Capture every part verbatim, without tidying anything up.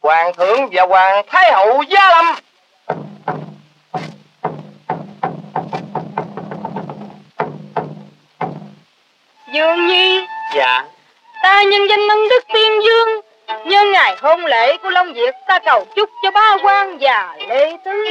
Hoàng thượng và Hoàng thái hậu giá lâm. Dương Nhi. Dạ. Ta nhân danh Ân Đức Tiên Dương, nhân ngày hôn lễ của Long Việt, ta cầu chúc cho ba quan và Lê Tứ.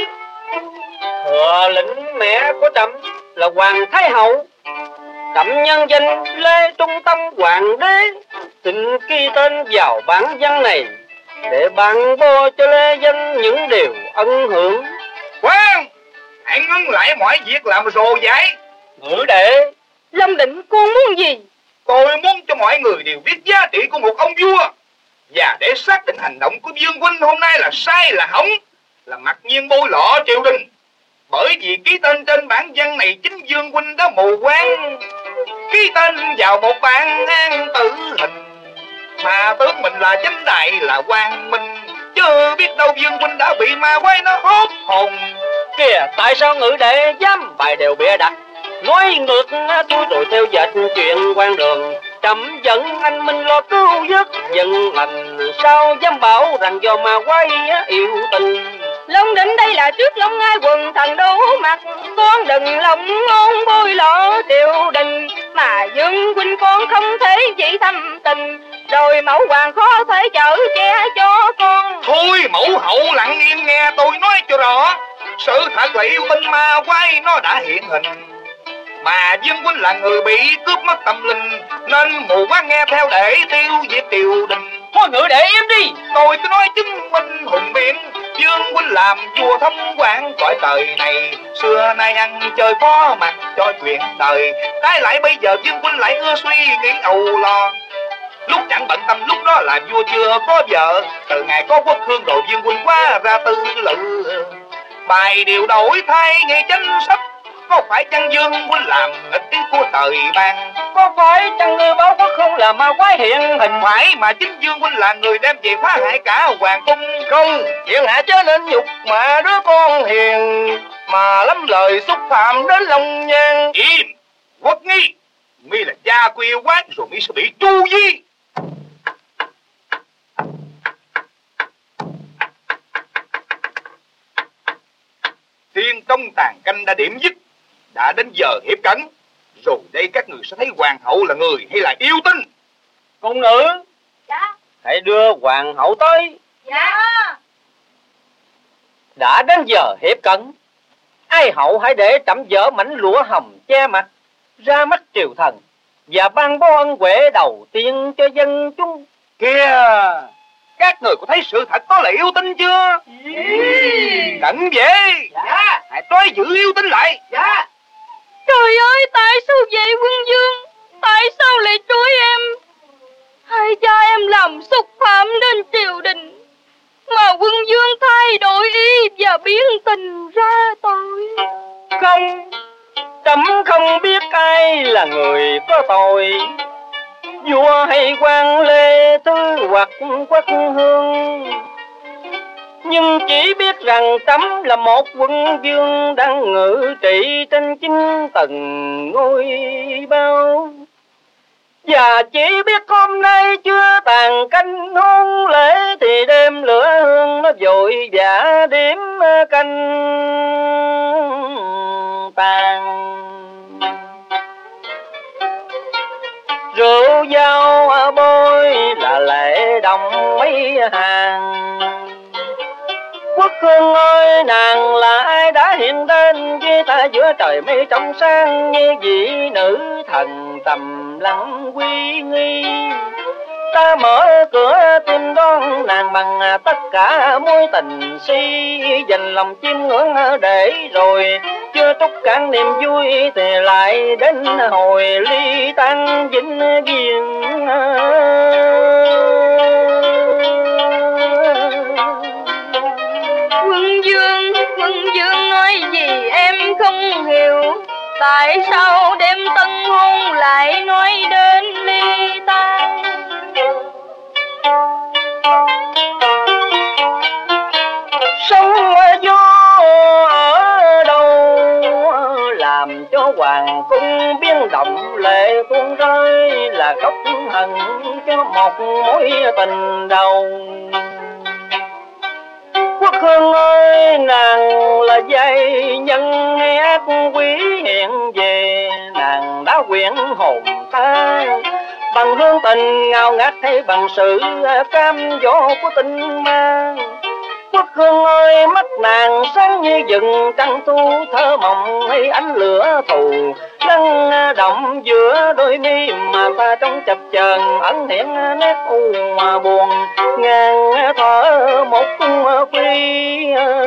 Thừa lĩnh mẹ của trẫm là Hoàng thái hậu, trẫm nhân danh Lê Trung Tâm Hoàng đế, xin ghi tên vào bản văn này để ban bố cho Lê Danh những điều ân hưởng. Khoan, hãy ngưng lại mọi việc làm rồ dãi. Ngự đệ. Long Định, con muốn gì? Tôi muốn cho mọi người đều biết giá trị của một ông vua, và để xác định hành động của Dương huynh hôm nay là sai là hỏng, là mặc nhiên bôi lọ triều đình. Bởi vì ký tên trên bản văn này chính Dương huynh đã mù quáng ký tên vào một bản án tử hình, mà tướng mình là chánh đại là Quang Minh, chứ biết đâu Dương huynh đã bị ma quái nó hốt hồn. Kìa, tại sao ngự đệ dám bài đều bịa đặt, nói ngược tôi rồi theo dệt chuyện quan đường. Trẫm dẫn anh Minh lo cứu vớt dân lành, sao dám bảo rằng do ma quái yêu tình. Long Định, đây là trước Long Ngai quần thần đấu mặt, con đừng lòng ngôn bôi lọ triều đình, mà Dương huynh con không thể chỉ thâm tình, rồi mẫu hoàng khó thể chở che cho con. Thôi mẫu hậu lặng yên nghe tôi nói cho rõ, sự thật là yêu tinh ma quái nó đã hiện hình, mà Dương huynh là người bị cướp mất tâm linh, nên mù quáng nghe theo để tiêu diệt triều đình. Thôi ngự đệ im đi. Tôi cứ nói chứng minh hùng biện, Dương huynh làm vua thống quản cõi trời này, xưa nay ăn chơi phó mặt cho chuyện đời, trái lại bây giờ Dương huynh lại ưa suy nghĩ âu lo. Lúc chẳng bận tâm lúc đó làm vua chưa có vợ, từ ngày có quốc hương đồ Dương huynh quá ra tư lự, bài điều đổi thay nghe chánh sách. Có phải chăng Dương huynh làm nghịch ý của trời ban? Có phải chăng ngươi báo quốc không là ma quái hiện hình? Phải, mà chính Dương huynh là người đem về phá hại cả hoàng cung. Không, chuyện hạ chớ nên nhục mà đứa con hiền, mà lắm lời xúc phạm đến lòng nhan. Im, Quốc Nghi, mi là cha của yêu quái rồi mi sẽ bị tru di. Thiên công tàn canh đã điểm dứt, đã đến giờ hiệp cảnh, rồi đây các người sẽ thấy hoàng hậu là người hay là yêu tinh. Cung nữ. Dạ. Hãy đưa hoàng hậu tới. Dạ. Đã đến giờ hiệp cận, ai hậu hãy để trẫm dỡ mảnh lụa hồng che mặt ra mắt triều thần, và ban bố ân huệ đầu tiên cho dân chúng. Kìa, các người có thấy sự thật đó là yêu tinh chưa? Cẩn về. Dạ. Hãy trói giữ yêu tinh lại. Dạ. Trời ơi, tại sao vậy quân vương? Tại sao lại trói em? Hai cha em làm xúc phạm đến triều đình, mà quân vương thay đổi ý và biến tình ra tội. Không, trẫm không biết ai là người có tội, vua hay quan Lê Thứ hoặc Quốc Hương, nhưng chỉ biết rằng trẫm là một quân vương đang ngự trị trên chín tầng ngôi bao, và chỉ biết hôm nay chưa tàn canh hôn lễ thì đêm lửa hương nó vội vã điểm canh tàn. Rượu dao bôi là lệ đồng mấy hàng. Quốc hương ơi, nàng là ai đã hiện đến với ta giữa trời mây trong sáng, như vị nữ thần tầm lặng uy nghi. Ta mở cửa tim đón nàng bằng tất cả mối tình si, dành lòng chiêm ngưỡng để rồi chưa trút cạn niềm vui thì lại đến hồi ly tan vĩnh viễn. Quân vương, quân vương nói gì em không hiểu, tại sao đêm tân hôn lại nói đến ly tan? Sóng gió ở đâu làm cho hoàng cung biến động, lệ tuôn rơi là gốc hận cho một mối tình đầu. dây nhân nét quý hiện về, nàng đã quyện hồn ta bằng hương tình ngào ngát hay bằng sự cam dỗ của tình ma. Quốc hương ơi, mắt nàng sáng như rừng trăng thu thơ mộng hay ánh lửa thù lắng động giữa đôi mi mà ta trong chập chờn ẩn hiện nét u mà buồn ngàn thở một cung phi.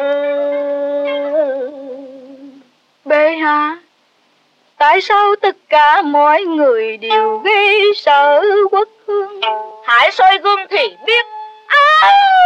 Bệ hạ, tại sao tất cả mọi người đều gây sợ quốc hương? Hãy soi gương thì biết. À!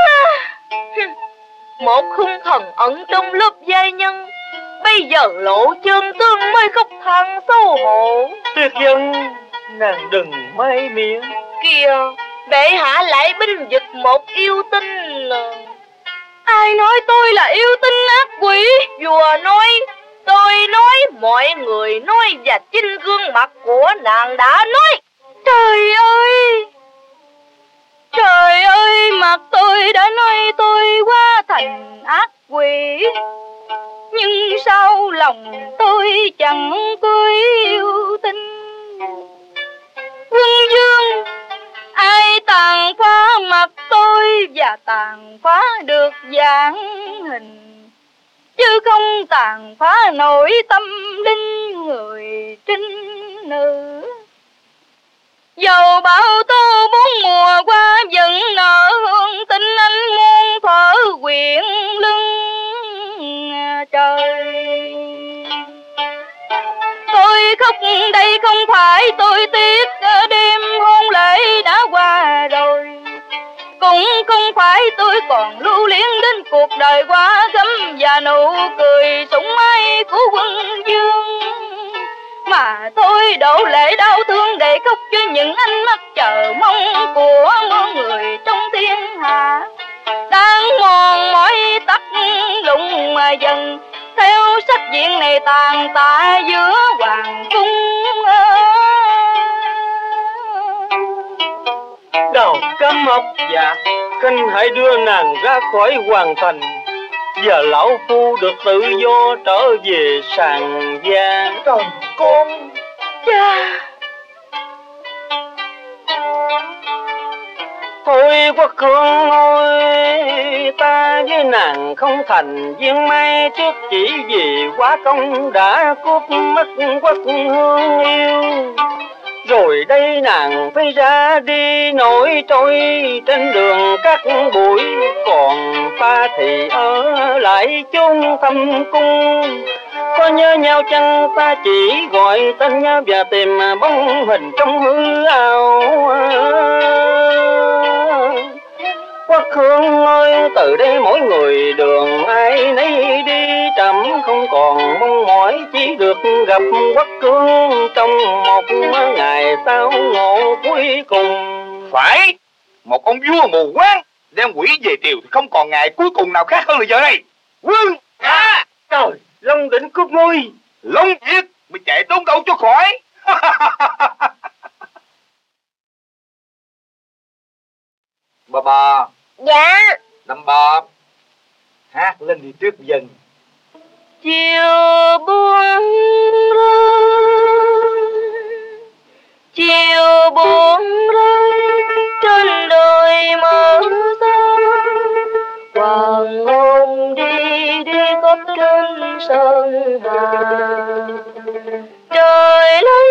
Một hung thần ẩn trong lớp giai nhân, bây giờ lộ chân tương mới khóc than xấu hổ. Tuyệt dân, nàng đừng may miệng. Kìa, bệ hạ lại binh vực một yêu tinh. Ai nói tôi là yêu tinh ác quỷ? Vua nói, tôi nói, mọi người nói, và chính gương mặt của nàng đã nói. Trời ơi! Trời ơi, mặt tôi đã nói tôi hóa thành ác quỷ, nhưng sao lòng tôi chẳng có yêu tinh. Quân vương, ai tàn phá mặt tôi và tàn phá được dáng hình, chứ không tàn phá nổi tâm linh người trinh nữ. Dầu bão tố bốn mùa qua vẫn nở hương tình anh muôn thở quyện lưng trời. Tôi khóc đây không phải tôi tiếc đêm hôn lễ đã qua rồi, cũng không phải tôi còn lưu luyến đến cuộc đời quá gấm và nụ cười sủng ái của quân vương, mà tôi đổ lệ đau thương để khóc cho những ánh mắt chờ mong của muôn người trong thiên hạ đang mòn mỏi tắt lụng mà dần theo sách diện này tàn tạ giữa hoàng cung. Đầu cam mộc dạ, khanh hãy đưa nàng ra khỏi hoàng thành, và lão phu được tự do trở về sàn gia. Trời con. Cha. Thôi Quốc hương ơi, ta với nàng không thành duyên mai trước, chỉ vì quá công đã cướp mất Quốc hương yêu. Rồi đây nàng phải ra đi nổi trôi trên đường các bụi, còn ta thì ở lại chốn thâm cung. Có nhớ nhau chăng, ta chỉ gọi tên nhau và tìm bóng hình trong hư ảo. Quốc hương ơi, từ đây mỗi người đường ai nấy đi, trẫm không còn mong mỏi chỉ được gặp Quốc hương trong một ngày tao ngộ cuối cùng. Phải, một ông vua mù quáng đem quỷ về triều thì không còn ngày cuối cùng nào khác hơn là giờ này. Quân à, trời, Long định cướp ngôi. Long Việt mày chạy trốn đâu cho khỏi. Bà bà. Dạ. Năm bà hát lên đi trước dân. Chiều buông rơi, chiều buông rơi trên đồi mơ xa, hoàng hôn đi đi khắp trên sơn hà. Trời lắng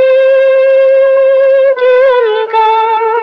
trên cao,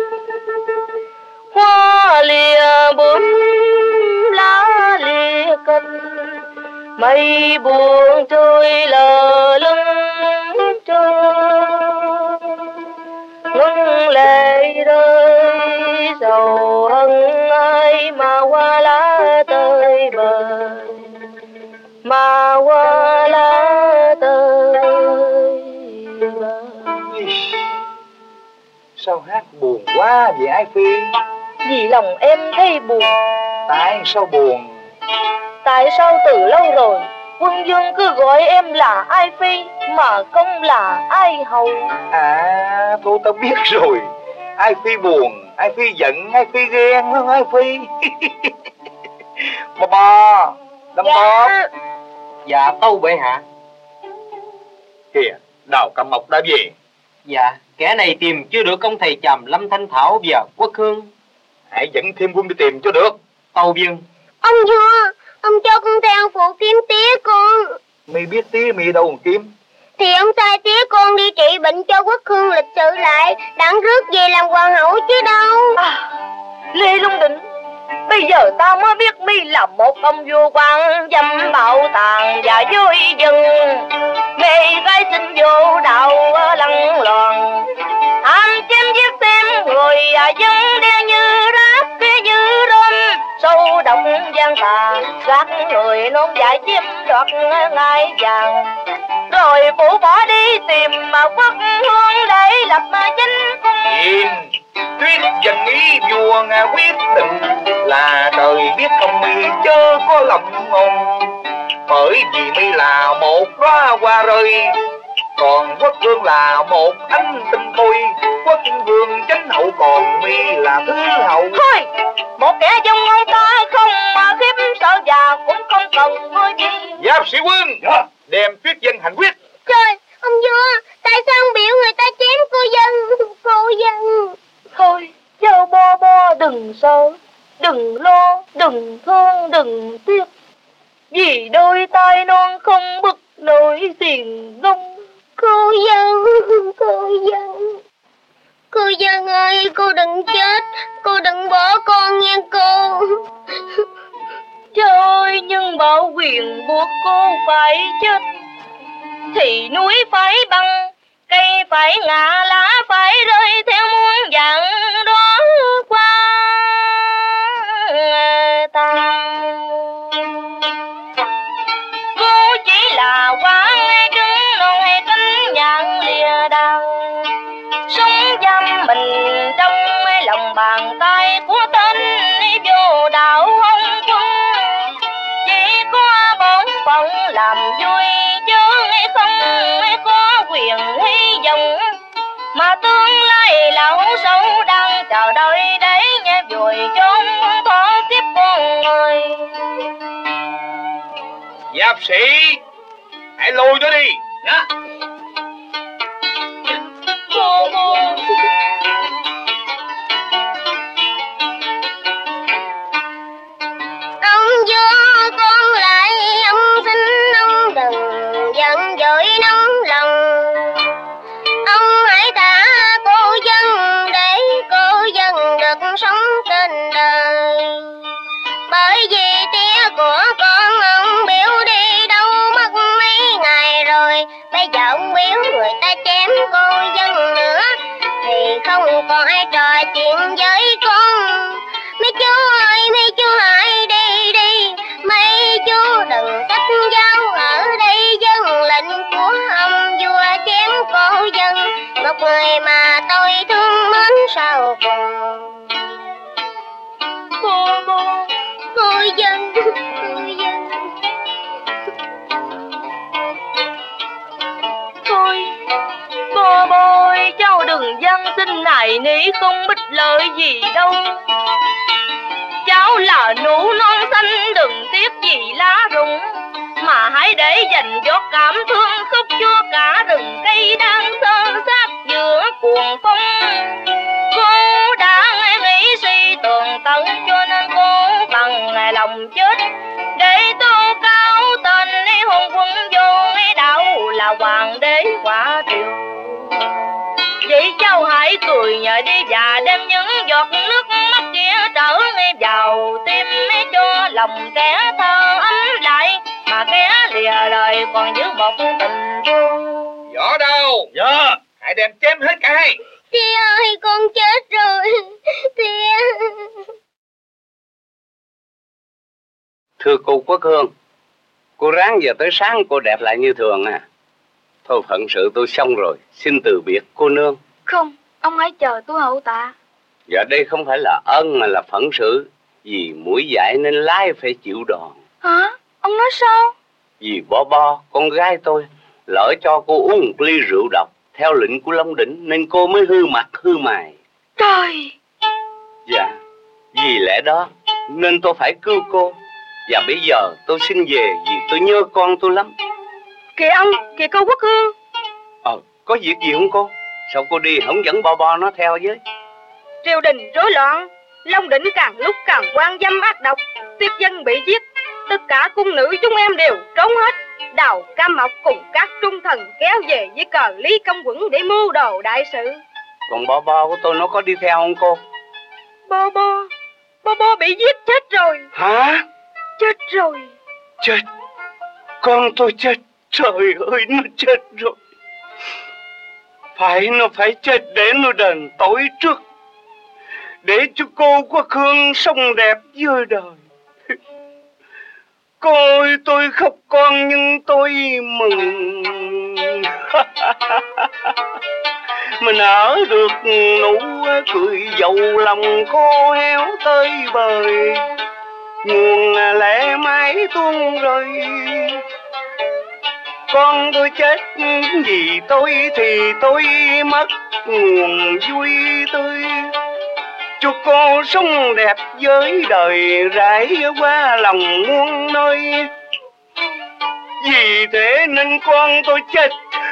hoa lìa bướm lá lìa cành, mây buồn trôi lờ lưng trôi, ngân lệ rơi sầu hân ai mà hoa lá tơi bời, mà hoa lá tơi bời. Sao hát buồn quá vậy Ái Phi? Vì lòng em thấy buồn. Tại sao buồn? Tại sao từ lâu rồi quân vương cứ gọi em là Ai Phi mà không là Ai Hầu? À, tôi tao biết rồi. Ai Phi buồn, Ai Phi giận, Ai Phi ghen, Ai Phi. Bà bà, đâm dạ. bóp. Dạ tâu bệ hạ. Kìa, Đào Cầm Mộc đã về. Dạ, kẻ này tìm chưa được ông thầy Trầm Lâm Thanh Thảo và Quốc Hương. Hãy dẫn thêm quân đi tìm cho được. Tâu vâng. Ông vua, ông cho con theo phụ kiếm tía con. Mi biết tía mi đâu còn kiếm. Thì ông sai tía con đi trị bệnh cho Quốc Hương lịch sự lại, đặng rước về làm hoàng hậu chứ đâu. À, Lê Long Định, bây giờ ta mới biết mi là một ông vua quan dâm bạo tàn và vui dân, mê gái sinh vô đạo lăng loàn, ham chém giết xem người à dân đen như rác như rơm, sâu độc gian tà gạt người non dại chiếm đoạt ngai vàng, rồi phủ bỏ đi tìm mà Quốc Hương để lập mà chính cung. Im, tuyết dân ý vua Nga quyết định là trời biết không mi chớ có lòng ngôn, bởi vì mi là một đóa hoa rơi, còn Quốc Hương là một ánh tinh thôi. Quốc Hương chánh hậu còn mi là thứ hậu. Thôi, một kẻ dung ông ta không mà khiếp sợ già cũng không cần ngôi gì. Giáp sĩ quân, dạ. Đem tuyết dân hành quyết. Trời, ông vua, tại sao ông biểu người ta chém cô dân, cô dân? Thôi, châu bo bo đừng sợ, đừng lo, đừng thương, đừng tiếc, vì đôi tay non không bực nổi xiềng gông. Cô dân, cô dân. Cô dân ơi, cô đừng chết, cô đừng bỏ con nha cô. Trời ơi, nhưng bảo quyền buộc cô phải chết, thì núi phải băng, cây phải ngã, lá phải rơi theo muôn dạng đó qua tàn. Cô chỉ là quả trứng non hay cánh nhạn lìa đàn, sống giam mình trong lòng bàn tay của tên vô đạo hồng quân. Chỉ có bổn phận làm vui chứ không có quyền hy vọng, mà tương lai lão sâu đang chờ đợi để nghe vùi chốn thoát tiếp con người. Giáp sĩ, hãy lôi nó đi nhá. Cô cô Ông vua con lại ông xin ông đừng giận dỗi nóng lòng, ông hãy thả cô dân để cô dân được sống trên đời. Bởi vì tía của con ông biểu đi đâu mất mấy ngày rồi, bây giờ ông biểu người ta chém cô dân nữa thì không còn ai trò chuyện với con. Mấy chú ơi, mấy chú hãy đi đi, mấy chú đừng sách giáo ở đây dân lệnh của ông vua chém cô dân, một người mà tôi thương mến sau cùng. cô cô Cô dân, cô dân. Thôi, cô bôi cháu đừng văn xin này nỉ không bích lợi gì đâu. Cháu là nụ non xanh đừng tiếc gì lá rụng, mà hãy để dành cho cảm thương khúc cho cả rừng cây đang sơ sát giữa cuồng phong. Cô đã nghĩ suy tường tận cho nên cô bằng lòng chết để tô cao tên hôn quân vô đạo là hoàng đế quả triều. Vậy cháu hãy cười nhờ đi và đem những giọt nước mắt kia trở vào tim cho lòng kẻ thơ ấm lại, mà kẻ lìa đời còn giữ một tình thương. Võ đâu? Dạ. Hãy đem chém hết cả hai. Tía ơi, con chết rồi, tía. Thưa cô Quốc Hương, cô ráng giờ tới sáng cô đẹp lại như thường à. Thôi phận sự tôi xong rồi, xin từ biệt cô nương. Không, ông hãy chờ tôi hậu tạ. Dạ đây không phải là ân mà là phận sự. Vì mũi dại nên lái phải chịu đòn. Hả? Ông nói sao? Vì Bo Bo, con gái tôi, lỡ cho cô uống một ly rượu độc theo lệnh của Long Đỉnh nên cô mới hư mặt hư mày. Trời! Dạ, vì lẽ đó nên tôi phải cứu cô. Và bây giờ tôi xin về vì tôi nhớ con tôi lắm. Kìa ông, kìa cô Quốc Hương. Ờ, có việc gì không cô? Sao cô đi không dẫn Bo Bo nó theo với? Triều đình rối loạn, Long Đỉnh càng lúc càng quan dâm ác độc, Tuyết Dân bị giết, tất cả cung nữ chúng em đều trốn hết. Đào Cam Mộc cùng các trung thần kéo về với cờ Lý Công Quẩn để mưu đồ đại sự. Còn Bo Bo của tôi nó có đi theo không cô? Bo Bo, Bo Bo bị giết chết rồi. Hả? Chết rồi. Chết? Con tôi chết? Trời ơi, nó chết rồi. Phải, nó phải chết để nó đền tội trước, để cho cô Quốc Hương sống đẹp với đời. Cô ơi, tôi khóc con nhưng tôi mừng. Mình ở được nụ cười dầu lòng khô héo tới bời, nguồn lệ mãi tuôn rơi. Con tôi chết vì tôi thì tôi mất nguồn vui tươi. Chúc cô sống đẹp với đời, rải qua lòng muôn nơi. Vì thế nên con tôi chết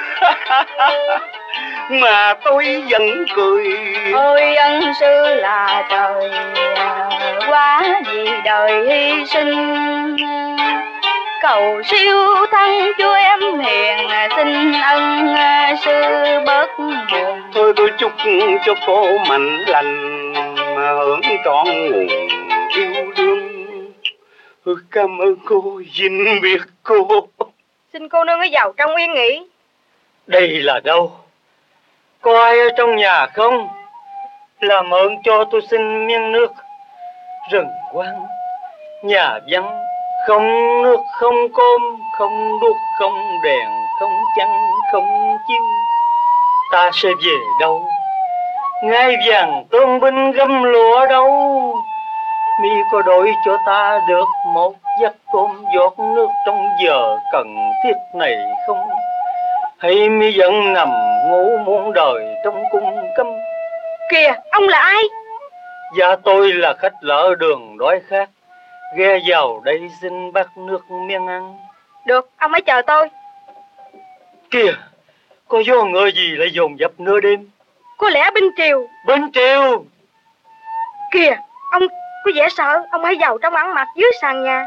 mà tôi vẫn cười. Ôi ân sư là trời, quá vì đời hy sinh. Cầu siêu thân cho em hiền, xin ân sư bớt buồn. Thôi tôi chúc cho cô mạnh lành, mà hưởng trọn nguồn yêu đương. Cảm ơn cô, vĩnh biệt cô. Xin cô nương ấy vào trong yên nghỉ. Đây là đâu? Có ai ở trong nhà không? Làm ơn cho tôi xin miếng nước. Rừng quang, nhà vắng, không nước, không cơm, không đuốc, không đèn, không chăn, không chiếu. Ta sẽ về đâu? Ngai vàng tôn binh gấm lụa đâu? Mi có đổi cho ta được một giấc cơm giọt nước trong giờ cần thiết này không? Hay mi vẫn nằm ngủ muôn đời trong cung cấm? Kìa, ông là ai? Dạ tôi là khách lỡ đường đói khát, ghé vào đây xin bát nước miếng ăn. Được, ông hãy chờ tôi. Kìa, có gió ngựa gì lại dồn dập nửa đêm? Có lẽ binh triều. Binh triều? Kìa, ông có vẻ sợ, ông hãy vào trong ăn mặc dưới sàn nhà.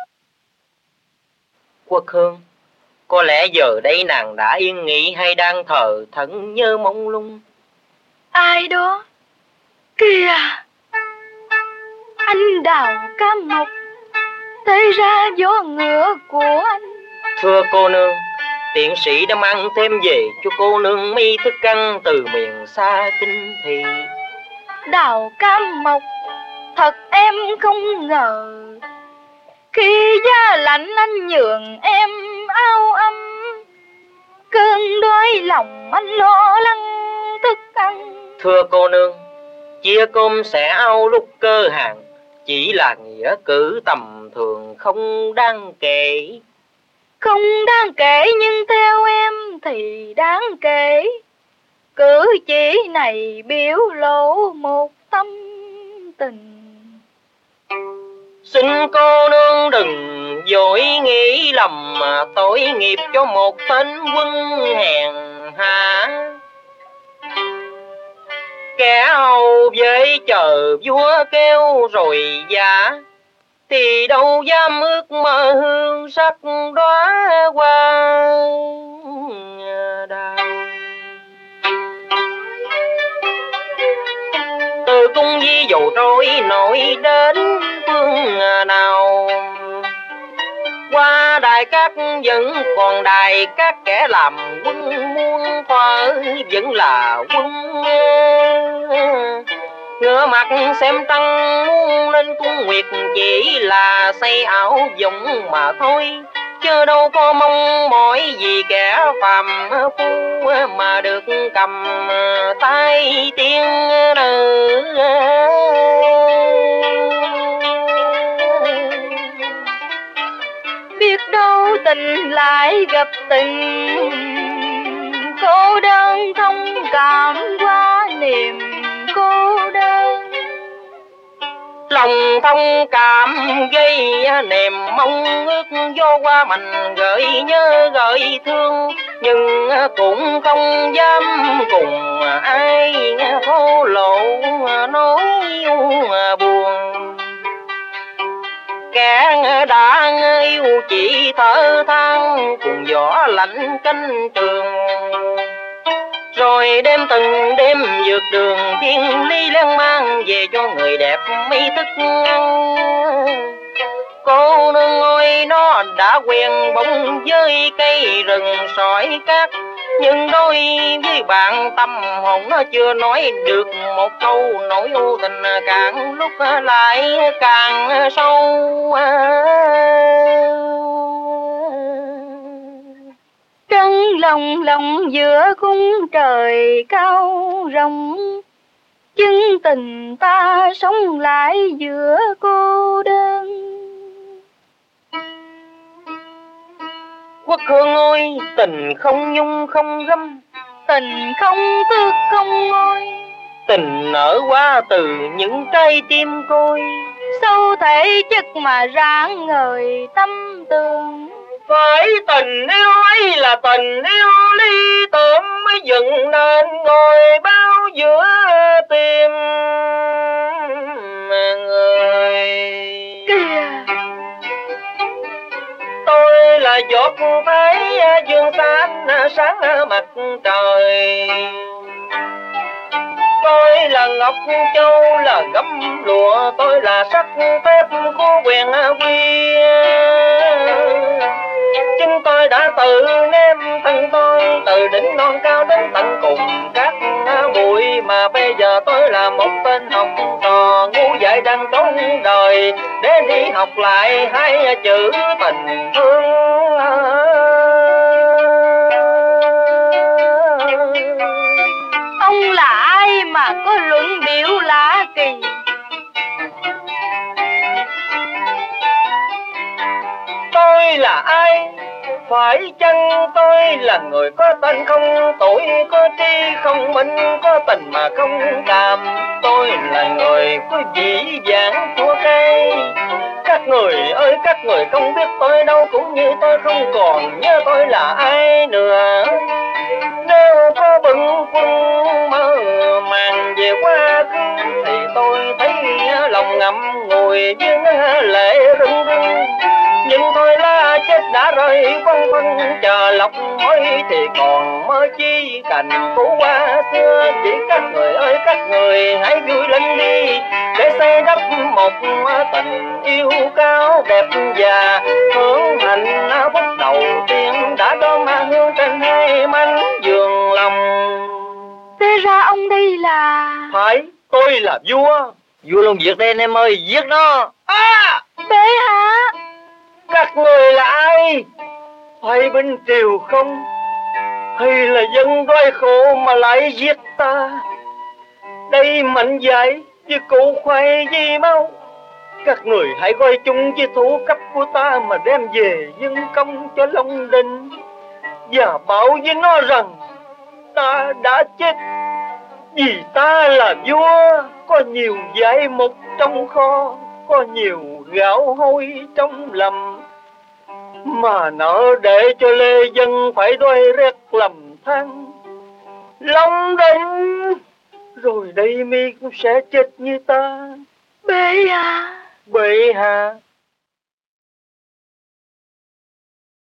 Quốc Hương, có lẽ giờ đây nàng đã yên nghỉ hay đang thờ thẫn nhớ mông lung? Ai đó? Kìa, anh Đào Cam Mộc, thế ra gió ngựa của anh. Thưa cô nương, tiện sĩ đã mang thêm về cho cô nương mi thức ăn từ miền xa kinh thị. Đào Cam Mộc, thật em không ngờ, khi giá lạnh anh nhường em áo ấm, cơn đói lòng anh lo lắng thức ăn. Thưa cô nương, chia cơm sẻ áo lúc cơ hàng chỉ là nghĩa cử tầm thường không đáng kể. Không đáng kể nhưng theo em thì đáng kể. Cử chỉ này biểu lộ một tâm tình. Xin cô nương đừng vội nghĩ lầm mà tội nghiệp cho một tên quân hèn hạ. Kẻ hầu với chờ vua kêu rồi giả, thì đâu dám ước mơ hương sắc đóa hoa đào. Từ cung di dầu trôi nổi đến phương nào, qua đài cát vẫn còn đài các kẻ làm quân muôn thuở vẫn là quân. Ngửa mặt xem trăng muốn lên cung nguyệt chỉ là xây ảo vọng mà thôi, chứ đâu có mong mỏi gì kẻ phàm phu mà được cầm tay tiên nữ. Biết đâu tình lại gặp tình, cô đơn thông cảm qua niềm cô đơn. Lòng thông cảm gây niềm mong ước vô qua mình gợi nhớ gợi thương, nhưng cũng không dám cùng ai thổ lộ nỗi buồn. Kẻ đã yêu chỉ thở than cùng gió lạnh canh trường, rồi đêm từng đêm vượt đường thiên lý lan mang về cho người đẹp mấy thức ăn. Cô nương ơi nó đã quen bóng với cây rừng sỏi cát, nhưng đôi với bạn tâm hồn nó chưa nói được một câu, nỗi u tình càng lúc lại càng sâu. Trăng lòng lòng giữa khung trời cao rộng, chân tình ta sống lại giữa cô đơn. Quốc hương ơi, tình không nhung không gấm, tình không tước không ngôi, tình nở qua từ những trái tim côi. sâu thể chất mà rạng ngời tâm tường. Phải tình yêu ấy là tình yêu lý tưởng mới dựng nên ngôi bao giữa tim người. Kìa, tôi là giọt thái dương xanh sáng mặt trời, tôi là ngọc châu là gấm lụa, tôi là sắc thép của quyền quy. Chính tôi đã tự ném thân tôi từ đỉnh non cao đến tận cùng các bụi, mà bây giờ tôi là một tên học trò ngu dại đang trốn đời để đi học lại hai chữ tình thương. ông là ai mà có luận biểu lạ kỳ? Tôi là ai? Phải chăng tôi là người có tên không tuổi, có trí không minh, có tình mà không cảm? Tôi là người có dĩ dãn của cây. Các người ơi các người không biết tôi đâu, cũng như tôi không còn nhớ tôi là ai nữa. Nếu có bừng quân mơ màng về quá khứ thì tôi thấy lòng ngậm ngùi với lệ rưng rưng. Nhưng thôi là chết đã rơi vân vân, chờ lọc mối thì còn mơ chi cành cũ qua xưa. Chỉ các người ơi các người hãy vui lên đi để xây đắp một tình yêu cao đẹp và hưởng hạnh phúc đầu tiên đã đón hương trên hai mảnh giường lòng. Thế ra ông đây là... Phải, tôi là vua. Vua luôn việc đây anh em ơi, giết nó. À! Bệ hạ! Các người là ai? Phải binh triều không? Hay là dân đói khổ mà lại giết ta? Đây mạnh dạy với cụ khoai di máu. Các người hãy gọi chung với thủ cấp của ta mà đem về dân công cho Long Đình, và bảo với nó rằng ta đã chết vì ta là vua. Có nhiều vải mục trong kho, có nhiều gạo hôi trong lầm, mà nỡ để cho lê dân phải đói rét lầm than. Long Đình rồi đây mi cũng sẽ chết như ta. Bệ hạ! Bệ hạ,